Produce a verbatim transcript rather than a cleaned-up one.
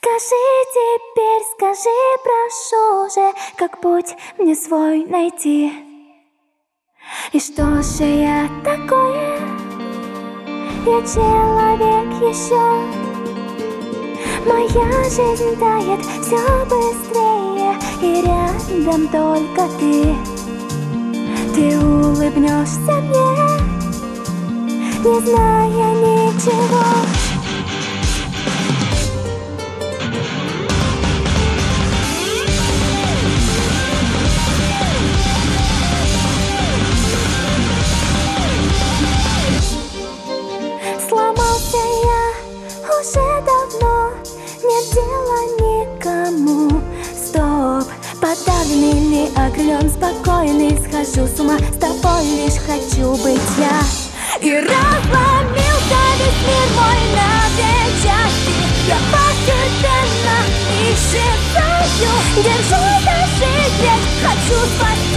Скажи теперь, скажи, прошу же, как путь мне свой найти. И что же я такое? Я человек еще. Моя жизнь тает все быстрее, и рядом только ты. Ты улыбнешься мне, не зная ничего. Сломался я уже давно, нет дела никому. Стоп, подавленный ли, окрылен, спокойный, схожу с ума, с тобой лишь хочу быть я. И разломился весь мир мой на две части. Я постепенно исчезаю, держу за жизнь, хочу спасти.